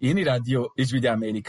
Iyi ni radiyo Ijwi ry'Amerika.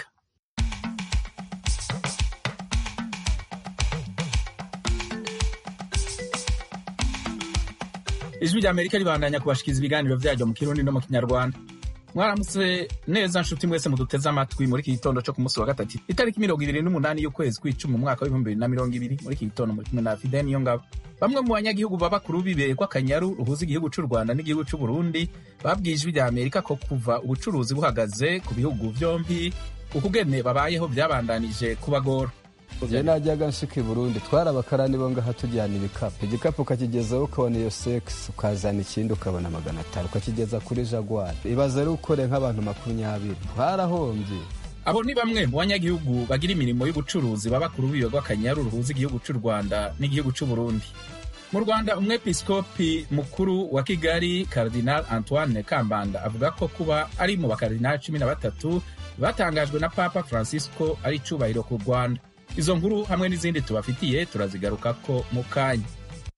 Ijwi ry'Amerika ribandanya kubashikiriza ibiganiro vyaryo mu Kirundi no mu Kinyarwanda. Mwaramutse neza nshuti mwese muduteze amatwi muri iki gitondo cyo ku munsi wa gatatu itariki 28 y'ukwezi kw'icumi mu mwaka wa 2020. Muri iki gitondo muri kumwe na Fidel Niyongabo. Bamwe mu banyagihugu b'abakuru b'ibihe kw'Akanyaru ruhuza igihugu c'u Rwanda n'igihugu c'u Burundi babwiye Ijwi ry'Amerika ko kuva ubucuruzi buhagaze ku bihugu vyompi ukugene babayeho vyabandanije kubagora. Je najyaga nshika i Burundi twarabakarani bo ngaha tujyana igikapu ukakigezaho ukabona iyo sex ukazana ikindi ukabona 500 ukakigeza kuri Jaguar. Ibaze ari ukore nk'abantu 20 twarahombye. Abo ni bamwe mu banyagihugu bagira imirimo y'ubucuruzi b'abakuru b'ibihe kw'Akanyaru ruhuza igihugu c'u Rwanda n'igihugu c'u Burundi. Mu Rwanda umwepiskopi mukuru wa Kigali Cardinal Antoine Kambanda avuga ko kuba ari mu bakardinali 13 batangajwe na Papa Francisco ari icubahiro ku Rwanda. Izo nkuru hamwe n'izindi tubafitiye turazigarukako mu kanya.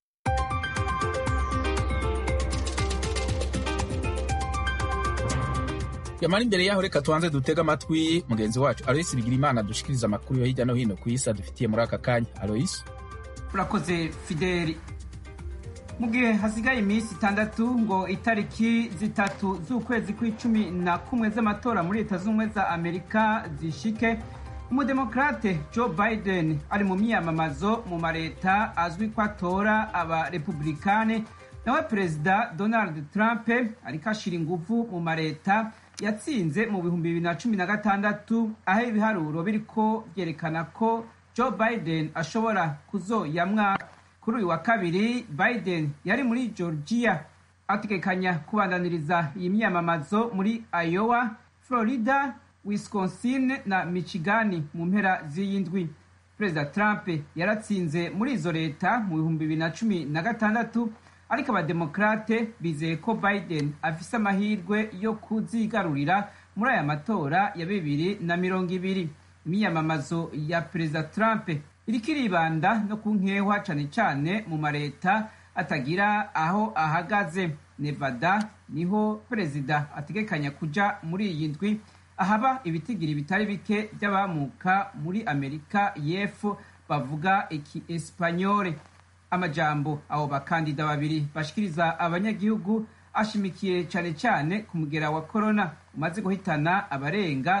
Yamara imbere yaho reka tuanze dutega amatwi mugenzi wacu Alois Bigirimana dushikiriza amakuru yo hirya no hino ku isi dufitiye muri aka kanya. Alois, urakoze Fideli. Mu gihe hasigaye iminsi 6 ngo itariki 3 z'ukwezi kwa 11 z'amatora muri Leta Zunze za Amerika zishike, umudemokrate Joe Biden ari mu myiyamamazo mu mareta azwi ko atora aba republikane, nawe perezida Donald Trump ariko ashira ingufu mu mareta yatsinze mu 2016, aho ibiharuro biriko vyerekana ko Joe Biden ashobora kuzoyamwa. Kuri uyu wa kabiri Biden yari muri Georgia ategekanya kubandaniriza iyi myiyamamazo muri Iowa, Florida, Wisconsin na Michigan mu mpera z'iyindwi. Perezida Trump yaratsinze muri izo leta mu 2016, ariko abademokrate bizeye ko Biden afise amahirwe yo kuzigarurira muri aya matora ya 2020. Imyiyamamazo ya Perezida Trump iriko iribanda no ku nkehwa cane cane mu mareta atagira aho ahagaze. Nevada niho perezida ategekanya kuja muri iyi ndwi, ahaba ibitigiri bitari bike by'abamuka muri Amerika y'Epfo bavuga Espanyole. Amajambo abo bakandida babiri bashikiriza abanyagihugu ashimikiye cane cane ku mugera wa corona umaze guhitana abarenga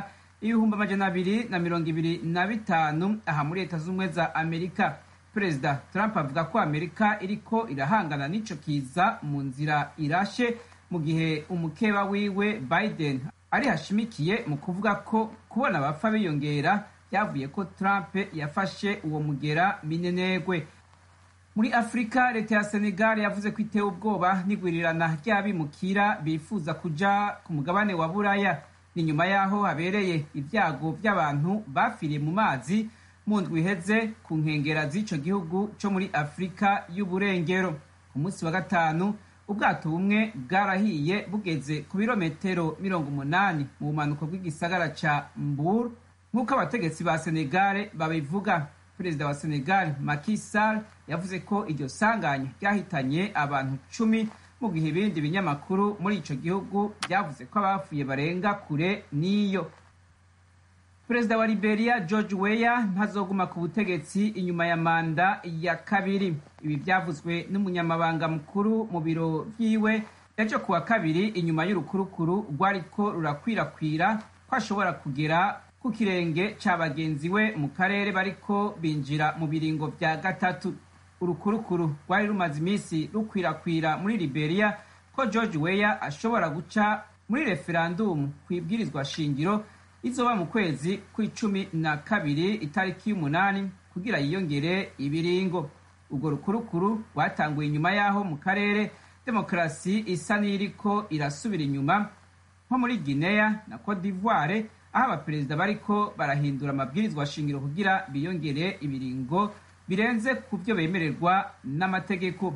225,000 aha muri Leta Zunze za Amerika. Perezida Trump avuga ko Amerika iriko irahangana n'ico kiza mu nzira irashe, mu gihe umukeba wiwe Biden ari hashimikiye mu kuvuga ko kubona abapfa biyongera byavuye ko Trump yafashe uwo mugera minenegwe. Muri Afrika, leta ya Senegal yavuze ko itewe ubwoba n'igwirirana ry'abimukira bifuza kuja ku mugabane wa Buraya. Ni nyuma yaho habereye ibyago by'abantu bafiriye mu mazi mu ndwi iheze ku nkengera z'ico gihugu co muri Afrika y'uburengero. Ku munsi wa gatanu ubwato bumwe bwarahiye bugeze ku birometero 80 mu bumanuko bw'igisagara ca Mbour, nk'uko abategetsi ba Senegal babivuga. Perezida wa Senegal Macky Sall yavuze ko iryo sanganya ryahitanye abantu 10, mu gihe ibindi binyamakuru muri ico gihugu byavuze ko abafuye barenga kure niyo. Perezida wa Liberia George Weah ntazoguma ku butegetsi inyuma ya manda ya kabiri. Ibi byavuzwe n'umunyamabanga mukuru mu biro vyiwe ejo kuwa kabiri inyuma y'urukurukuru rwariko rurakwirakwira ko ashobora kugera ku kirenge ca bagenzi we mu karere bariko binjira mu biringo vya gatatu. Urukurukuru rwari rumaze iminsi rukwirakwira muri Liberia ko George Weah ashobora guca muri referendum kwibwirizwa shingiro izoba mu kwezi kwa12 itariki 8 kugira yiyongere ibiringo. Urwo rukurukuru rwatanguye inyuma yaho mu karere demokrasi isa n'iriko irasubira inyuma, nko muri Guinea na Cote d'Ivoire, aho abaperezida bariko barahindura amabwirizwa shingiro kugira biyongere ibiringo birenze ku byo bemererwa n'amategeko.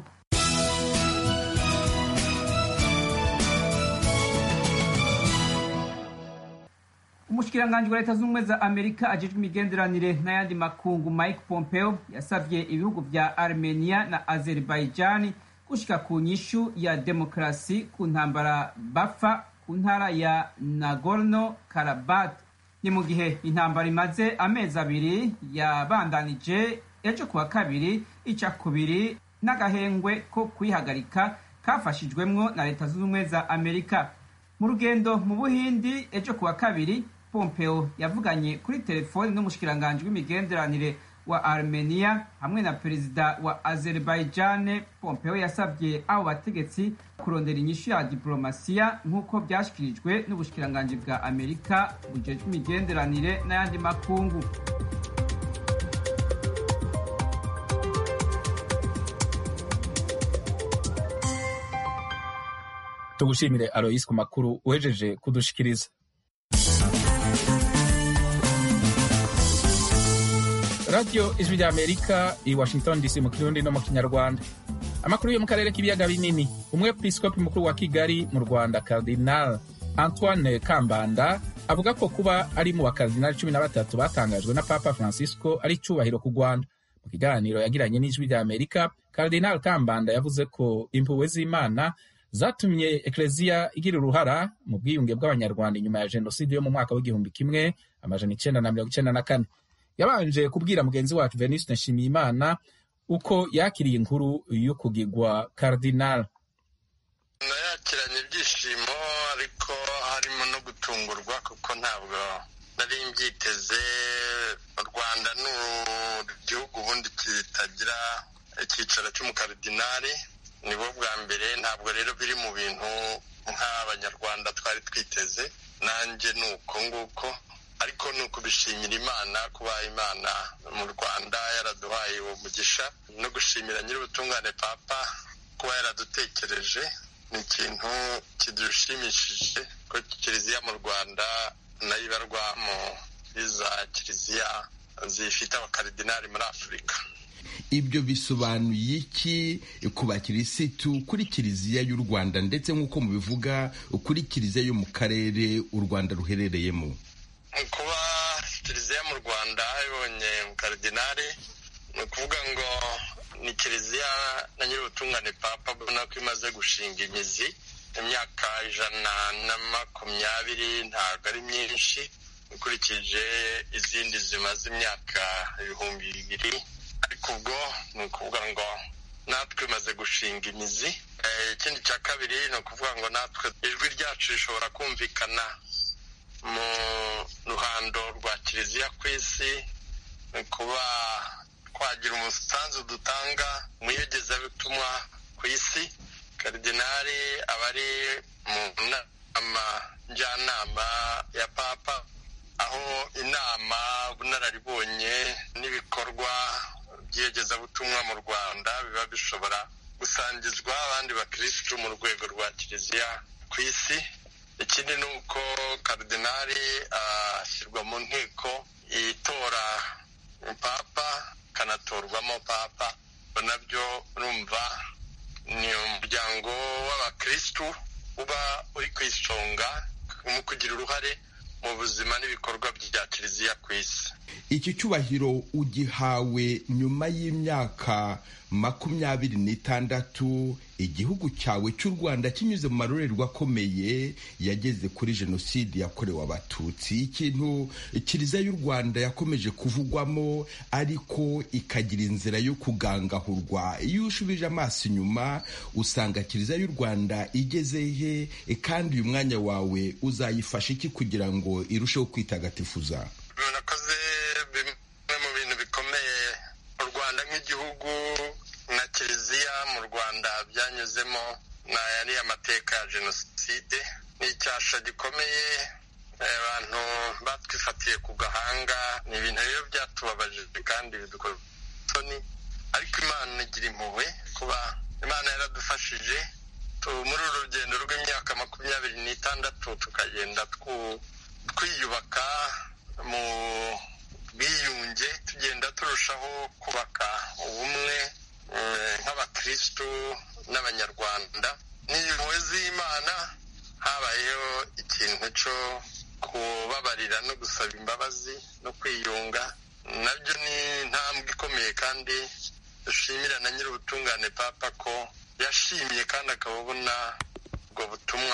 Umushikiranganji wa Leta Zunze za Amerika ajejwe imigenderanire n'ayandi makungu Mike Pompeo yasavye ibihugu vya Armenia na Azerbaijan gushika ku nyishu ya demokrasi ku ntambara bapfa ku ntara ya Nagorno Karabakh. Ni mu gihe intambara imaze amezi abiri yabandanije ejo kuwa kabiri ica kubiri n'agahengwe ko kwihagarika kafashijwemwo na leta zunze ubumwe za Amerika. Mu rugendo mu Buhindi ejo kuwa kabiri, Pompeo yavuganye kuri telefoni n'umushikiranganji w'imigenderanire wa Armenia hamwe na perezida wa Azerbaijan. Pompeo yasabye abo bategetsi kurondera inyishu ya diplomasiya nk'uko byashyikirijwe n'ubushikiranganji bwa Amerika bujejwe imigenderanire n'ayandi makungu. Tugushimire Alois ku makuru uhejeje kudushikiriza. Radio Ijwi rya Amerika i Washington DC mu Kirundi no mu Kinyarwanda. Amakuru yo mu karere k'ibiyaga binini. Umwepiskopi mukuru wa Kigali mu Rwanda Cardinal Antoine Kambanda avuga ko kuba ari mu bakardinali 13 batangajwe na Papa Francisco ari cyubahiro ku Rwanda. Mu kiganiro yagiranye n'Ijwi rya Amerika, Cardinal Kambanda yavuze ko impuhwe z'Imana zatumye Eklezia igira uruhara mu bwiyunge bw'Abanyarwanda inyuma ya jenoside yo mu mwaka w'1994. Yabanje kubwira mugenzi wacu Venuste Nshimiyimana uko yakiriye inkuru yo kugirwa Cardinal. Nayakiranye ibyishimo ariko harimo no gutungurwa kuko ntabwo nari mbyiteze. U Rwanda ni igihugu ubundi kitagira icyicaro cy'umukardinali, nibo bwa mbere. Ntabwo rero biri mu bintu nk'Abanyarwanda twari twiteze, nanjye ni uko nguko, ariko ni ukubishimira Imana kuba Imana mu Rwanda yaraduhaye uwo mugisha, no gushimira nyir'ubutungane Papa kuba yaradutekereje. Ni ikintu kidushimishije ko Kiliziya mu Rwanda nayo ibarwa mu iza Kiliziya zifite abakardinali muri Afurika. Ibyo bisobanuye iki ku bakirisitu kuri Kiliziya y'u Rwanda ndetse nk'uko mubivuga kuri Kiliziya yo mu karere u Rwanda ruherereyemo? Kuba Kiliziya mu Rwanda ibonye umukardinali ni ukuvuga ngo ni Kiliziya na nyir'ubutungane Papa ubona ko imaze gushinga imizi. Imyaka 120 ntabwo ari myinshi ukurikije izindi zimaze imyaka 2000, ariko ubwo ni ukuvuga ngo natwe imaze gushinga imizi. Ikindi cya kabiri ni ukuvuga ngo natwe ijwi ryacu rishobora kumvikana mu ruhando rwa Kiliziya ku isi, ni kuba twagira umusanzu dutanga mu iyogezabutumwa ku isi. Kardinali aba ari mu nama njyanama ya Papa, aho inama, ubunararibonye n'ibikorwa by'iyogezabutumwa mu Rwanda biba bishobora gusangizwa abandi bakirisitu mu rwego rwa Kiliziya ku isi. Ikindi ni uko Kardinali ashyirwa mu nteko itora Papa, kanatorwamo Papa. Nabyo urumva ni umuryango w'abakirisitu uba uri ku isonga mu kugira uruhare mu buzima n'ibikorwa bya Kiliziya ku isi. Iki cyubahiro ugihawe nyuma y'imyaka 26 igihugu cyawe cy'u Rwanda kinyuze mu marorerwa akomeye yageze kuri jenoside yakorewe Abatutsi. Ikintu Kiliziya y'u Rwanda yakomeje kuvugwamo ariko ikagira inzira yo kugangahurwa. Iyo ushubije amaso inyuma usanga Kiliziya y'u Rwanda igeze he, kandi uyu mwanya wawe uzayifasha iki kugira ngo irusheho kwitagatifuza? Nakoze bimwe mu bintu bikomeye u Rwanda nk'igihugu na Kiliziya mu Rwanda byanyuzemo n'ayari amateka ya jenoside. Ni icyasha gikomeye abantu batwifatiye ku gahanga. Ni ibintu rero byatubabaje kandi bidukora isoni, ariko Imana igira impuhwe kuba Imana yaradufashije muri uru rugendo rw'imyaka 26 tukagenda twiyubaka mu bwiyunge, tugenda turushaho kubaka ubumwe nk'abakirisitu n'Abanyarwanda. N'impuhwe z'Imana habayeho ikintu cyo kubabarira no gusaba imbabazi no kwiyunga. Nabyo ni intambwe ikomeye kandi dushimira na nyir'ubutungane Papa ko yashimye kandi akabona ubwo butumwa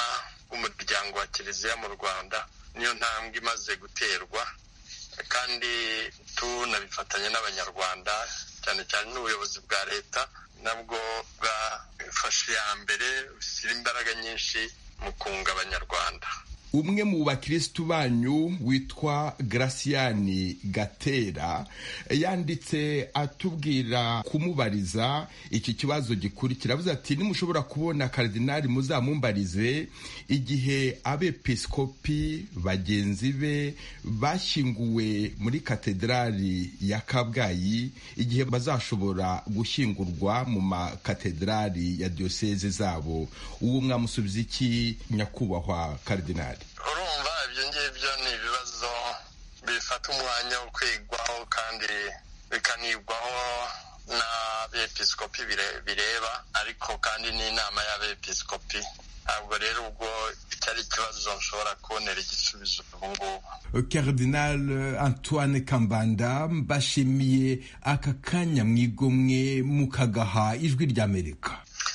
bw'umuryango wa kiliziya mu Rwanda niyo ntambwe imaze guterwa, kandi tunabifatanya n'abanyarwanda cyane cyane n'ubuyobozi bwa leta nabwo bwafashe iya mbere bushyira imbaraga nyinshi mu kunga abanyarwanda. Umwe mu bakirisitu banyu witwa Graciani Gatera yanditse atubwira kumubariza iki kibazo gikurikira, avuze ati nimushobora kubona karidinali muzamumbarize igihe abepiskopi bagenzi be bashyinguwe muri katedrali ya Kabgayi, igihe bazashobora gushyingurwa mu makatedrali ya diyoseze zabo. Uwo mwamusubiza iki nyakubahwa karidinali? Urumva ibyo ngibyo ni ibibazo bifata umwanya wo kwigwaho kandi bikanigwaho n'abepiskopi bireba, ariko kandi n'inama y'abepiskopi. Ntabwo rero ubwo cyari ikibazo nshobora kubonera igisubizo ubu ngubu. Cardinal Antoine Kambanda, mbashimiye aka kanya mwigomwe mukagaha Ijwi ry'Amerika.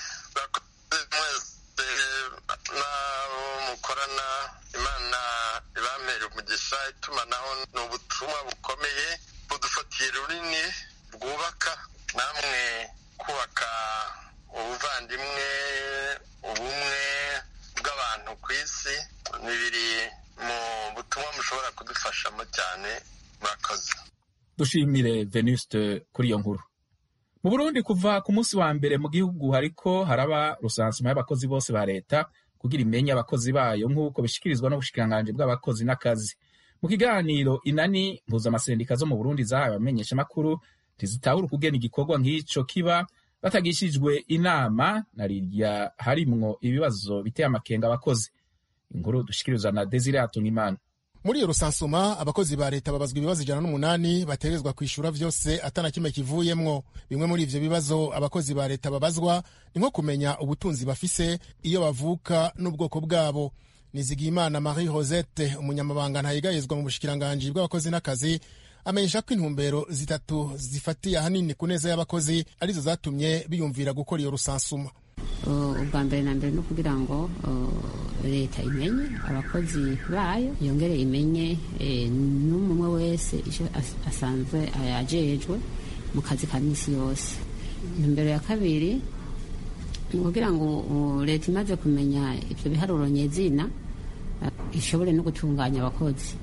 Itumanaho ni ubutumwa bukomeye budufatiye runini bwubaka, namwe kubaka ubuvandimwe, ubumwe bw'abantu ku isi ni biri mu butumwa mushobora kudufashamo cyane. Murakoze. Dushimire Venuste kuri iyo nkuru. Mu Burundi kuva ku munsi wa mbere mu gihugu hariko haraba rusansuma y'abakozi bose ba leta kugira imenye abakozi bayo nk'uko bishikirizwa n'ubushikiranganji bw'abakozi n'akazi. Mu kiganiro inani mpuzamasendika zo mu Burundi zahaye abamenyeshamakuru ntizitahura ukugena igikorwa nk'ico kiba batagishijwe inama na rirya harimwo ibibazo biteye amakenga abakozi. Inkuru dushikirizwa na Desire Hatungimana. Muri iyo rusansuma abakozi ba leta babazwa ibibazo 108 bategezwa kwishura vyose atana kimwe kivuyemwo. Bimwe muri ivyo bibazo abakozi ba leta babazwa ni nko kumenya ubutunzi bafise, iyo bavuka n'ubwoko bwabo. Nizigiyimana Marie Rosette, umunyamabanga ntayigayezwa mu bushikiranganji bw'abakozi n'akazi, amenyesha ko intumbero zitatu zifatiye ahanini ku neza y'abakozi arizo zatumye biyumvira gukora iyo rusansuma. Ubwa mbere na mbere no kugira ngo leta imenye abakozi bayo, yongere imenye n'umwe wese icyo asanzwe ajejwe mu kazi ka misi yose. Intumbero ya kabiri ni kugira ngo leta imaze kumenya ibyo biharuro nyezina ishobore no gutunganya abakozi,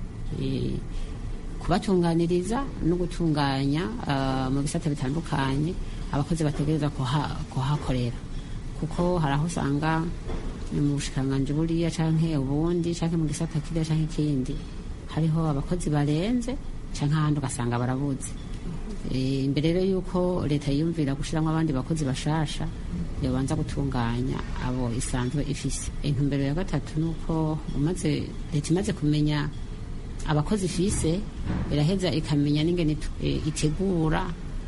kubatunganiriza no gutunganya mu bisata bitandukanye abakozi bategereza kuhakorera, kuko hari aho usanga mu bushikiranganji buriya canke ubundi canke mu gisata kiriya canke ikindi hariho abakozi barenze canke ahandi ugasanga barabuze. Imbere rero yuko leta yiyumvira gushiramwo abandi bakozi bashasha yobanza gutunganya abo isanzwe ifise. Intumbero ya gatatu nuko leta imaze kumenya abakozi ifise iraheza ikamenya n'ingene itegura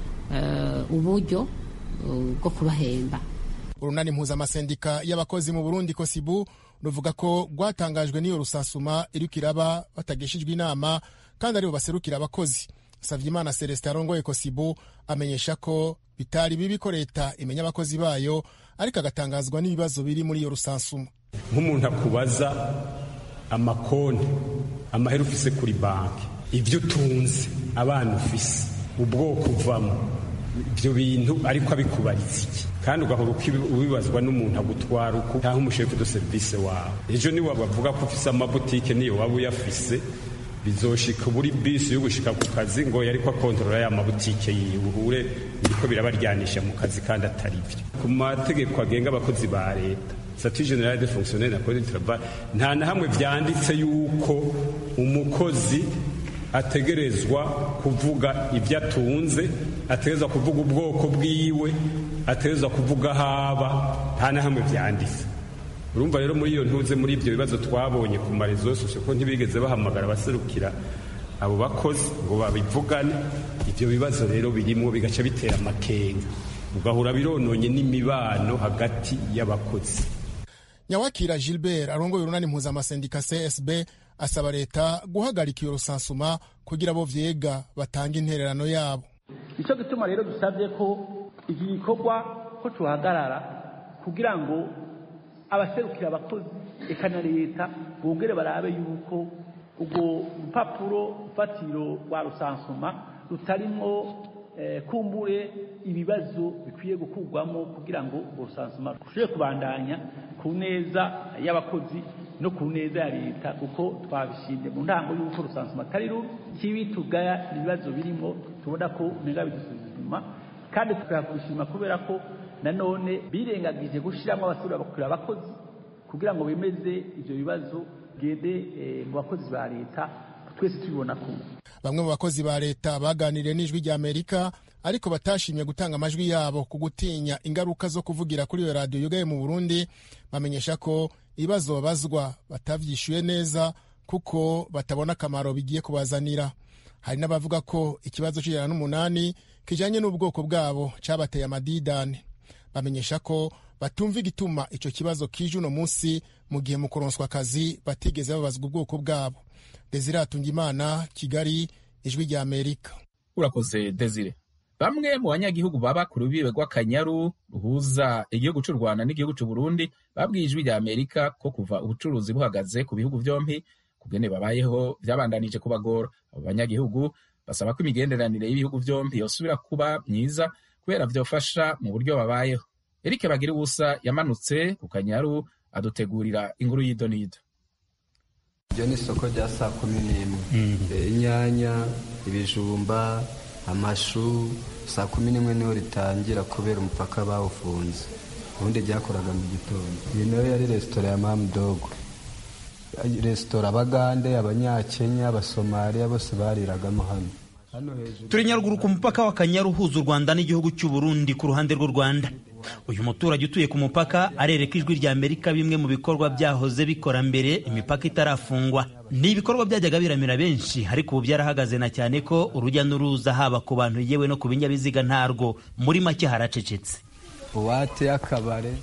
uburyo bwo kubahemba. Urunani mpuzamasendika y'abakozi mu Burundi Kosibu ruvuga ko rwatangajwe n'iyo rusansuma iriko iraba batagishijwe inama kandi aribo baserukira abakozi. Savyimana Celestin arongoye Kosibu amenyesha ko bitari bibi ko leta imenya abakozi bayo, ariko agatangazwa n'ibibazo biri muri iyo rusansuma. Nk'umuntu akubaza amakonti, amahera ufise kuri banki, ibyo utunze, abana ufise, ubwoko uvamo, ibyo bintu ariko abikubaritse iki, kandi ugahora ubibazwa n'umuntu agutwara uko ntaho umushefu de service wawe. Ejo niwe bavuga ko ufise amabutike niyo waba uyafise, bizoshika buri bisi yo gushika ku kazi ngo yariko akontorora ya mabutike yiwe biriko birabaryanisha mu kazi kandi atari byo. Ku mategeko agenga abakozi ba leta, statut général des fonctionnaires na code du travail, nta na hamwe vyanditse yuko umukozi ategerezwa kuvuga ibyo atunze, ategerezwa kuvuga ubwoko bwiwe, ategerezwa kuvuga haba, nta na hamwe vyanditse. Urumva rero muri iyo ntuze muri ibyo bibazo twabonye ku marezo sosio ko ntibigeze bahamagara abaserukira abo bakozi ngo babivugane. Ibyo bibazo rero birimo bigaca bitera amakenga, ugahura birononye n'imibano hagati y'abakozi. Nyawakira Gilbert arongoye urunani mpuzamasendika CSB asaba leta guhagarika iyo rusansuma kugira bo vyega batanga intererano yabo. Ico gituma rero dusabye ko iki gikorwa ko tuhagarara kugira ngo abaserukira abakozi eka na leta bongere barabe yuko ubwo rupapuro fatiro rwa rusansuma rutarimwo kumbure ibibazo bikwiye gukurwamo kugira ngo ubwo rusansuma rushobore kubandanya ku neza y'abakozi no ku neza ya leta, kuko twabishimye mu ntango y'uko rusansuma atari rubi. Ikibi tugaya ibibazo birimo tubona ko umenga bidusuzuma, kandi tukabishima kubera ko nanone birengagije gushiramo abasura bakura abakozi kugira ngo bemeze ivyo bibazo gende mu bakozi ba leta twese tubibona kumwe. Bamwe mu bakozi ba leta baganiriye n'Ijwi rya Amerika ariko batashimye gutanga amajwi yabo ku gutinya ingaruka zo kuvugira kuri iyo radiyo yugaye mu Burundi, bamenyesha ko ibibazo babazwa batavyishuye neza kuko batabona akamaro bigiye kubazanira. Hari n'abavuga ko ikibazo c'8 kijanye n'ubwoko bwabo cabateye amadidane. Bamenyesha ko batumva igituma ico kibazo kije uno munsi mu gihe mu kuronswa akazi batigeze babazwa ubwoko bwabo. Desire Atungimana, Kigali, Ijwi rya Amerika. Urakoze Desire. Bamwe mu banyagihugu baba ku rubibe rw'Akanyaru ruhuza igihugu cy'u Rwanda n'igihugu cy'u Burundi babwiye Ijwi rya Amerika ko kuva ubucuruzi buhagaze ku bihugu byombi kugene babayeho byabandanije kubagora. Abo banyagihugu basaba ko imigenderanire y'ibihugu byombi yosubira kuba myiza kubera vyofasha mu buryo babayeho. Eric Bagiriwubusa yamanutse ku Kanyaru adutegurira inkuru y'idonido. Iryo ni isoko rya 11. Inyanya, ibijumba, amashu 11 niho ritangira kubera umupaka bawufunze. Ubundi ryakoraga mu gitondo. Iyi nayo yari resitora ya Mamdogo. Resitora Abagande, Abanyakenya, Abasomaliya bose bariragamo hano. Turi Nyaruguru ku mupaka wa Kanyaru uhuza u Rwanda n'igihugu cy'u Burundi ku ruhande rw'u Rwanda. Uyu muturage utuye ku mupaka arereka Ijwi rya Amerika bimwe mu bikorwa byahoze bikora mbere imipaka itarafungwa. Ni ibikorwa byajyaga biramira benshi ariko ubu byarahagaze na cyane ko urujya n'uruza haba ku bantu yewe no ku binyabiziga ntarwo, muri make haracecetse. Buwate y'akabare,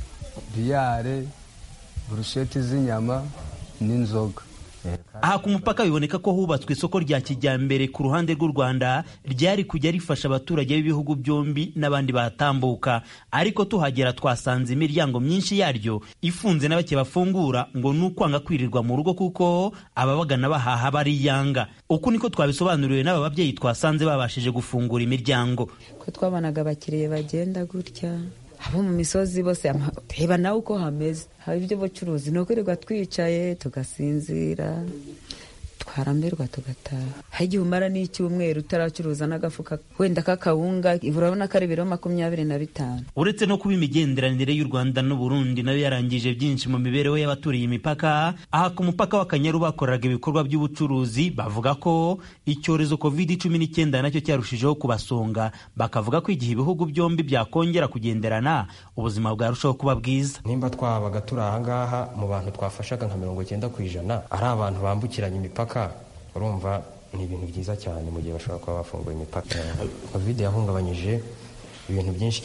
biyare, burusheti z'inyama n'inzoga. Aha ku mupaka biboneka ko hubatswe isoko rya kijyambere ku ruhande rw'u Rwanda ryari kujya rifasha abaturage b'ibihugu byombi n'abandi batambuka, ariko tuhagera twasanze imiryango myinshi yaryo ifunze na bake bafungura ngo nukwanga kwirirwa mu rugo kuko ababagana bahaha bariyanga. Uku niko twabisobanuriwe n'aba babyeyi twasanze babashije gufungura imiryango. Ko twabanaga abakiriye bagenda gutya abo mu misozi bose reba nawe uko hameze, haba ibyo bucuruzi no kwirirwa twicaye tugasinzira twarambirwa tugataha. Hari igihe umara n'icyumweru utaracuruza n'agafuka wenda k'akawunga urabona ko ari ibiro 25. Uretse no kuba imigenderanire y'u Rwanda n'u Burundi nayo yarangije byinshi mu mibereho y'abaturiye imipaka, aha ku mupaka wa Kanyaru bakoraga ibikorwa by'ubucuruzi bavuga ko icyorezo COVID-19 nacyo cyarushijeho kubasonga, bakavuga ko igihe ibihugu byombi byakongera kugenderana ubuzima bwarushaho kuba bwiza. Nimba twabaga turi ahangaha mu bantu twafashaga nka 90% ari abantu bambukiranya imipaka, urumva ni ibintu byiza cyane mu gihe bashobora kuba bafunguye imipaka. Covid yahungabanyije ibintu byinshi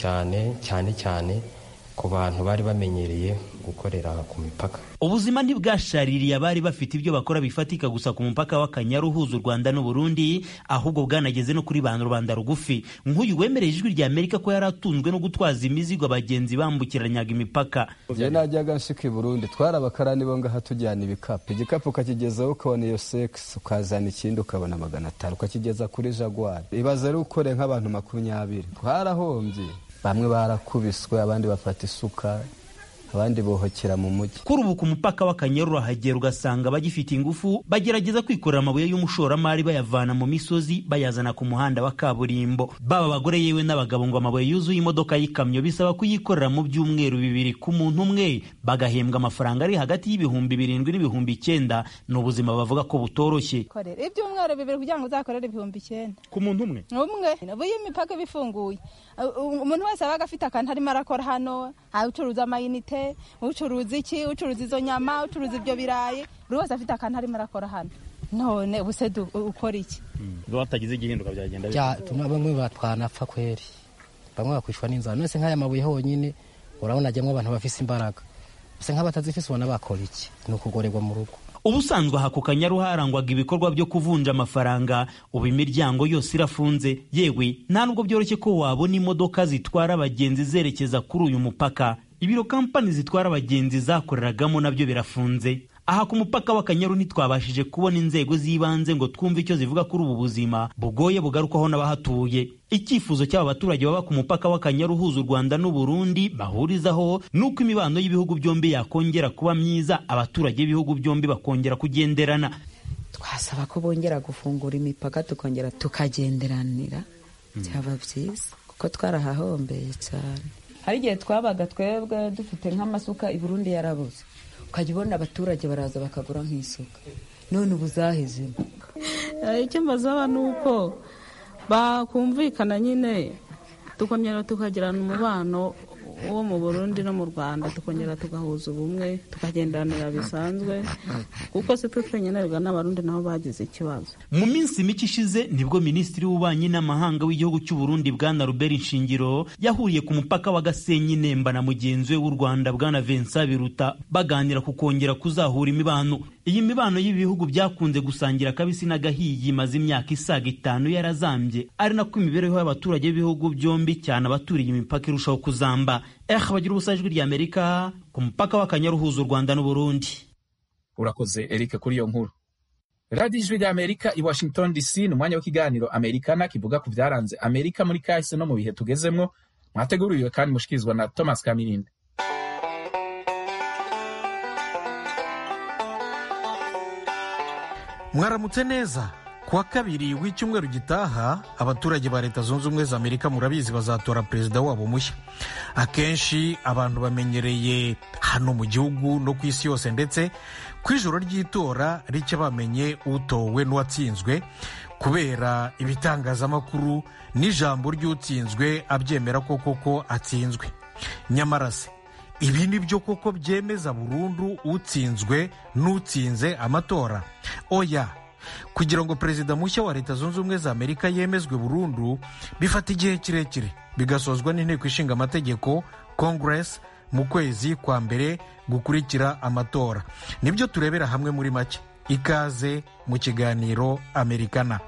cyane ku bantu bari bamenyereye gukorera ku mipaka. Ubuzima ntibwashaririye abari bafite ibyo bakora bifatika gusa ku mupaka wa Kanyaru uhuza u Rwanda n'u Burundi, ahubwo bwanageze no kuri rubanda rugufi. Nk'uyu wemereye Ijwi rya Amerika ko yaratunzwe no gutwaza imizigo abagenzi bambukiranyaga imipaka. Je najyaga nshika i Burundi twarabakarani bo ngaha tujyana ibikapu, igikapu kakigezaho ukabona iyo sex ukazana ikindi ukabona 500 ukakigeza kuri Jaguar. Ibaza ari ukore nk'abantu 20. Twarahombye, bamwe barakubiswe abandi bafata isuka abandi bohokera mu mujyi. Kuri ubu ku mupaka wa Kanyaru urahagera ugasanga bagifite ingufu bagerageza kwikorera amabuye y'umushoramari bayavana mu misozi bayazana ku muhanda wa kaburimbo. Baba abagore yewe n'abagabo ngo amabuye yuzuye imodoka y'ikamyo bisaba kuyikorera mu byumweru 2 ku muntu umwe, bagahembwa amafaranga ari hagati y'ibihumbi 7 n'ibihumbi 9. Ni ubuzima bavuga ko butoroshye. Ibyumweru 2 kugira ngo uzakorere ibihumbi 9 ku muntu umwe buye imipaka bifunguye. Umuntu wese abaga afite akantu arimo arakora hano, ucuruza amayinite, ucuruza iki, ucuruza izo nyama, ucuruza ibyo birayi, buri wese afite akantu arimo arakora hano. None ubuse ukora iki? Batagize igihinduka byagenda bamwe batwanapfa kweri, bamwe bakwishwa n'inzara. None se nk'aya mabuye honyine urabona ajyamo abantu bafise imbaraga, se nk'abatazifise ubona bakora iki? Ni ukugorerwa mu rugo. Ubusanzwe aha ku Kanyaru harangwaga ibikorwa byo kuvunja amafaranga, ubu imiryango yose irafunze, yewe nta nubwo byoroshye ko wabona imodoka zitwara abagenzi zerekeza kuri uyu mupaka. ibiro kampani zitwara abagenzi zakoreragamo nabyo birafunze. Aha ku mupaka w'Akanyaru ntitwabashije kubona inzego z'ibanze ngo twumve icyo zivuga kuri ubu buzima bugoye bugarukwaho n'abahatuye. Icyifuzo cy'aba baturage baba ku mupaka w'Akanyaru uhuza u Rwanda n'u Burundi bahurizaho nuko imibano y'ibihugu byombi yakongera kuba myiza, abaturage b'ibihugu byombi bakongera kugenderana. Twasaba ko bongera gufungura imipaka tukongera tukagenderanira, byaba byiza kuko twarahahombeye cyane. Hari igihe twabaga twebwe dufite nk'amasuka i Burundi yarabuze, ukajya ubona abaturage baraza bakagura nk'isuka, none ubu zahezemo. Icyo mbasaba ni uko bakumvikana nyine tukongera tukagirana umubano wo mu Burundi no mu Rwanda, tukongera tugahuza ubumwe tukagendanira bisanzwe, kuko se twenyine n'Abarundi nabo bagize ikibazo. Mu minsi mike ishize nibwo Minisitiri w'Ububanyi n'Amahanga w'igihugu cy'u Burundi Bwana Robert Nshingiro yahuriye ku mupaka wa Gasenyi Nemba na mugenzi we w'u Rwanda Bwana Vincent Biruta baganira ku kongera kuzahura imibano. Iyi mibano y'ibihugu byakunze gusangira kabisi n'agahiye imaze imyaka isaga 5 yarazambye, ari nako imibereho y'abaturage b'ibihugu byombi cyane abaturiye imipaka irushaho kuzamba. Bagira ubusa ijwi ry'Amerika ku mupaka w'Akanyaru uhuza u Rwanda n'u Burundi. Urakoze Eric kuri iyo nkuru. Radio ijwi ry'Amerika i Washington DC, n'umwanya w'ikiganiro Americana kivuga ku byaranze Amerika muri kahise no mu bihe tugezemwo. Mwateguriwe kandi mushikizwa na Thomas Kamirinde. Mwaramutse neza. Kuwa kabiri w'icyumweru gitaha abaturage ba Leta Zunze Ubumwe za Amerika murabizi bazatora perezida wabo mushya. Akenshi abantu bamenyereye hano mu gihugu no ku isi yose ndetse ku ijoro ry'itora ricyo bamenye utowe n'uwatsinzwe kubera ibitangazamakuru n'ijambo ry'utsinzwe abyemera ko koko atsinzwe. Nyamara se ibi ni byo koko byemeza burundu utsinzwe n'utsinze amatora? Oya. Kugira ngo perezida mushya wa Leta Zunze Ubumwe za Amerika yemezwe burundu bifata igihe kirekire, bigasozwa n'inteko ishinga amategeko Congress mu kwezi kwa mbere gukurikira amatora. Nibyo turebera hamwe muri make. Ikaze mu kiganiro Americana.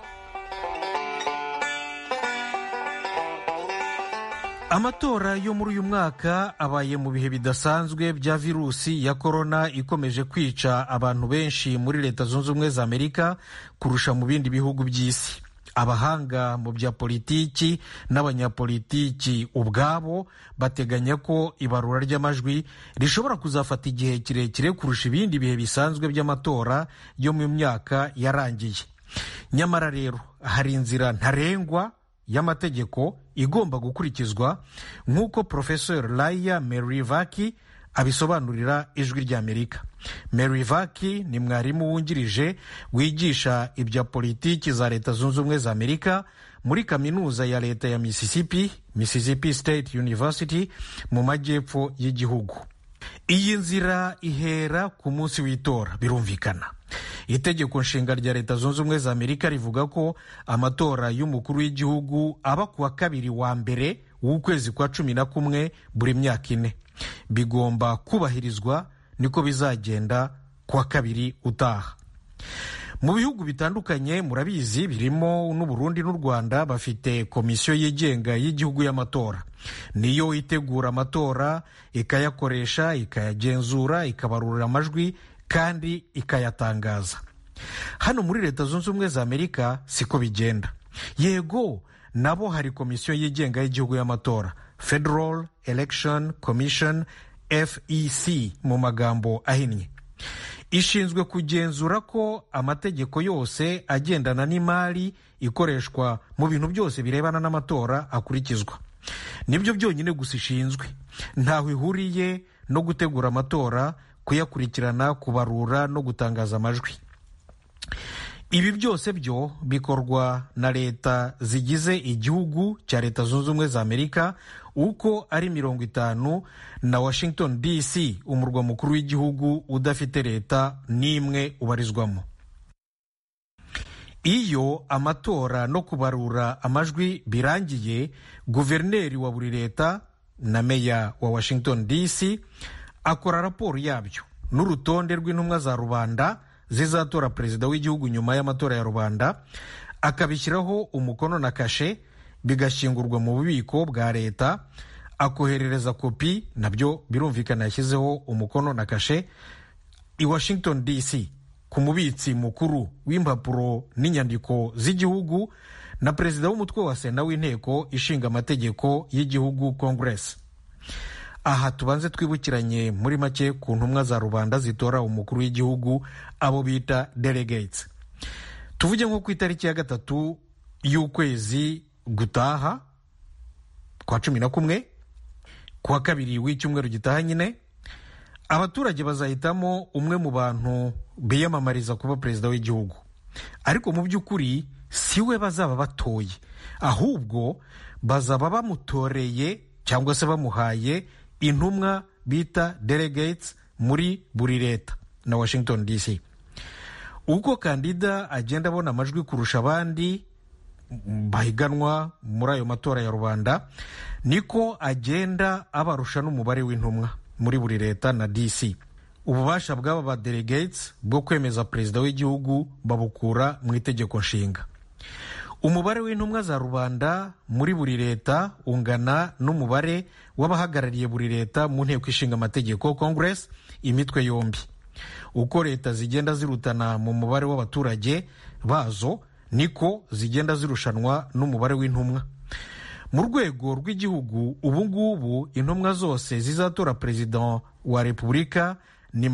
Amatora yo muri uyu mwaka abaye mu bihe bidasanzwe bya virusi ya korona ikomeje kwica abantu benshi muri Leta Zunze Ubumwe za Amerika kurusha mu bindi bihugu by'isi. Abahanga mu bya politiki n'abanyapolitiki ubwabo bateganya ko ibarura ry'amajwi rishobora kuzafata igihe kirekire kurusha ibindi bihe bisanzwe by'amatora yo mu myaka yarangiye. Nyamara rero hari inzira ntarengwa y'amategeko igomba gukurikizwa nk'uko Professor Laia Merivaki abisobanurira ijwi ry'Amerika. Merivaki ni mwarimu wungirije wigisha ibya politiki za Leta Zunze Ubumwe za Amerika muri kaminuza ya leta ya Mississippi State University mu majyepfo y'igihugu. Iyi nzira ihera ku munsi w'itora birumvikana. Itegeko nshinga rya Leta Zunze Ubumwe za Amerika rivuga ko amatora y'umukuru w'igihugu aba kuwa kabiri wa mbere w'ukwezi kwa 11 buri myaka 4. Bigomba kubahirizwa, niko bizagenda kuwa kabiri utaha. Mu bihugu bitandukanye murabizi birimo n'u Burundi n'u Rwanda bafite komisiyo yigenga y'igihugu y'amatora. Niyo itegura amatora, ikayakoresha, ikayagenzura, ikabarura amajwi kandi ikayatangaza. Hano muri Leta Zunze Ubumwe za Amerika siko bigenda. Yego nabo hari komisiyo yigenga y'igihugu y'amatora, Federal Election Commission, FEC mu magambo ahinnye. Ishinzwe kugenzura ko amategeko yose agendana n'imari ikoreshwa mu bintu byose birebana n'amatora akurikizwa. Nibyo byonyine gusa ishinzwe, ntaho ihuriye no gutegura amatora, kuyakurikirana, kubarura no gutangaza amajwi. Ibi byose byo bikorwa na leta zigize igihugu cya Leta Zunze Ubumwe za Amerika uko ari 50 na Washington DC umurwa mukuru w'igihugu udafite leta n'imwe ubarizwamo. Iyo amatora no kubarura amajwi birangiye, guverineri wa buri leta na meya wa Washington DC akora raporo yabyo n'urutonde rw'intumwa za rubanda zizatora perezida w'igihugu nyuma y'amatora ya rubanda, akabishyiraho umukono na kashe, bigashingurwa mu bubiko bwa leta, akoherereza kopi, nabyo birumvikana yashyizeho umukono na kashe, i Washington DC ku mubitsi mukuru w'impapuro n'inyandiko z'igihugu na perezida w'umutwe wa sena w'inteko ishinga amategeko y'igihugu Congress. Aha tubanze twibukiranye muri make ku ntumwa za rubanda zitora umukuru w'igihugu, abo bita delegates. Tuvuge nko ku itariki ya 3 y'ukwezi gutaha kwa 11, kuwa 2 w'icyumweru gitaha nyine, abaturage bazahitamo umwe mu bantu biyamamariza kuba perezida w'igihugu. Ariko mu by'ukuri si we bazaba batoye, ahubwo bazaba bamutoreye cyangwa se bamuhaye intumwa bita delegates muri buri leta na Washington DC. Uko kandida agenda abona amajwi kurusha abandi bahiganwa muri ayo matora ya rubanda, niko agenda abarusha n'umubare w'intumwa muri buri leta na DC. Ububasha bw'aba ba delegates bwo kwemeza perezida w'igihugu babukura mu itegeko nshinga. Umubare w'intumwa za rubanda muri buri leta ungana n'umubare w'abahagarariye buri leta mu nteko ishinga amategeko Congress, imitwe yombi. Uko leta zigenda zirutana mu mubare w'abaturage bazo, niko zigenda zirushanwa n'umubare w'intumwa. Mu rwego rw'igihugu ubu ngubu intumwa zose zizatora perezida wa repubulika ni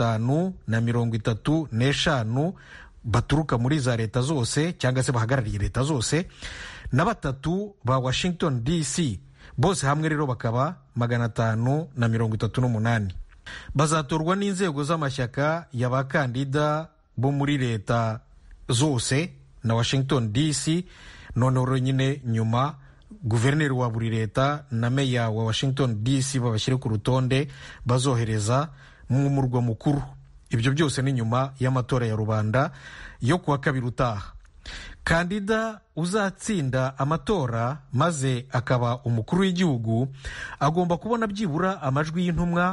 535 baturuka muri za leta zose cyangwa se bahagarariye leta zose, na 3 ba Washington DC, bose hamwe rero bakaba 538. Bazatorwa n'inzego z'amashyaka y'abakandida bo muri leta zose na Washington DC. Noneho nyine nyuma guverineri wa buri leta na meya wa Washington DC babashyire ku rutonde bazohereza mu murwa mukuru. Ibyo byose ni nyuma y'amatora ya rubanda yo kuwa 2 utaha. Kandida uzatsinda amatora maze akaba umukuru w'igihugu agomba kubona byibura amajwi y'intumwa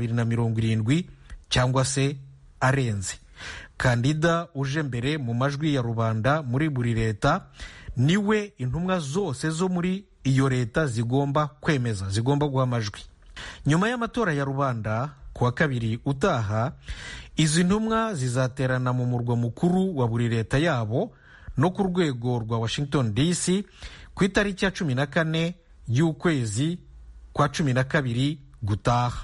270 cyangwa se arenze. Kandida uje mbere mu majwi ya rubanda muri buri leta niwe intumwa zose zo muri iyo leta zigomba kwemeza, zigomba guha amajwi. Nyuma y'amatora ya rubanda kuwa 2 utaha, izi ntumwa zizaterana mu murwa mukuru wa buri leta yabo no ku rwego rwa Washington DC ku itariki ya 14 y'ukwezi kwa 12 gutaha.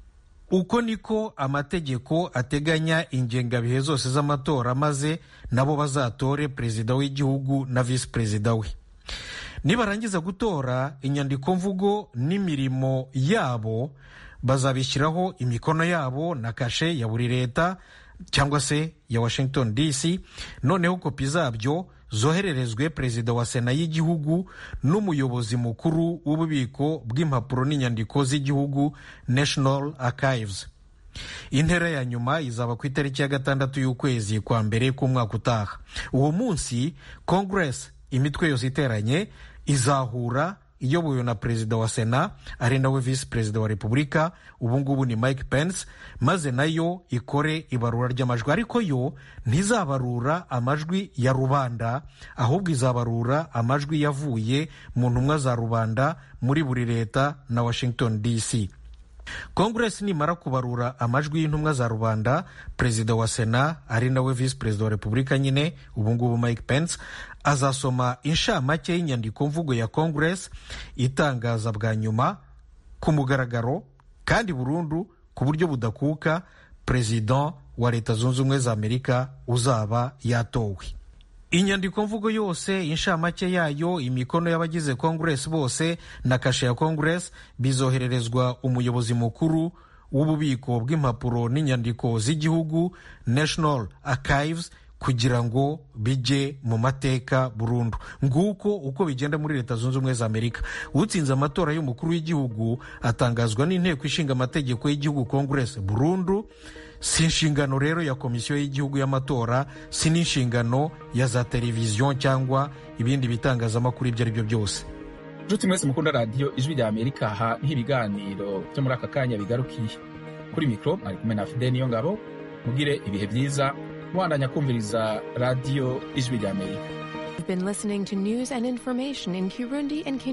Uko niko amategeko ateganya ingengabihe zose z'amatora, maze nabo bazatore perezida w'igihugu na visi perezida we. Nibarangiza gutora, inyandiko mvugo n'imirimo yabo bazabishyiraho imikono yabo na kashe ya buri leta cyangwa se ya Washington DC. Noneho kopi zabyo zohererezwe perezida wa sena y'igihugu n'umuyobozi mukuru w'ububiko bw'impapuro n'inyandiko z'igihugu National Archives. Intera ya nyuma izaba ku itariki ya 6 y'ukwezi kwa mbere k'umwaka utaha. Uwo munsi Congress, imitwe yose iteranye, izahura iyobowe na perezida wa sena ari nawe visi perezida wa repubulika, ubu ngubu ni Mike Pence, maze nayo ikore ibarura ry'amajwi. Ariko yo ntizabarura amajwi ya rubanda, ahubwo izabarura amajwi yavuye mu ntumwa za rubanda muri buri leta na Washington DC. Congress nimara kubarura amajwi y'intumwa za rubanda, perezida wa sena ari nawe visi perezida wa repubulika nyine, ubu ngubu Mike Pence, azasoma inshamake y'inyandiko mvugo ya Congress itangaza bwa nyuma ku mugaragaro kandi burundu ku buryo budakuka perezida wa Leta Zunze Ubumwe za Amerika uzaba yatowe. Inyandiko mvugo yose, inshamake yayo, imikono y'abagize Congress bose na kashe ya Congress bizohererezwa umuyobozi mukuru w'ububiko bw'impapuro n'inyandiko z'igihugu National Archives kugira ngo bijye mu mateka burundu. Nguko uko bigenda muri Leta Zunze Ubumwe za Amerika. Utsinze amatora y'umukuru w'igihugu atangazwa n'inteko ishinga amategeko y'igihugu Congress burundu. Si inshingano rero ya komisiyo y'igihugu y'amatora, si n'inshingano ya za televiziyo cyangwa ibindi bitangazamakuru ibyo ari byo byose. Nshuti mwese mukunda radiyo Ijwi rya Amerika, aha niho ibiganiro byo muri aka kanya bigarukiye. Kuri mikro ari kumwe na Fidel Niyongabo. Mugire ibihe byiza, mwandanya kumviriza radiyo Ijwi rya Amerika. You've been listening to news and information in Kirundi and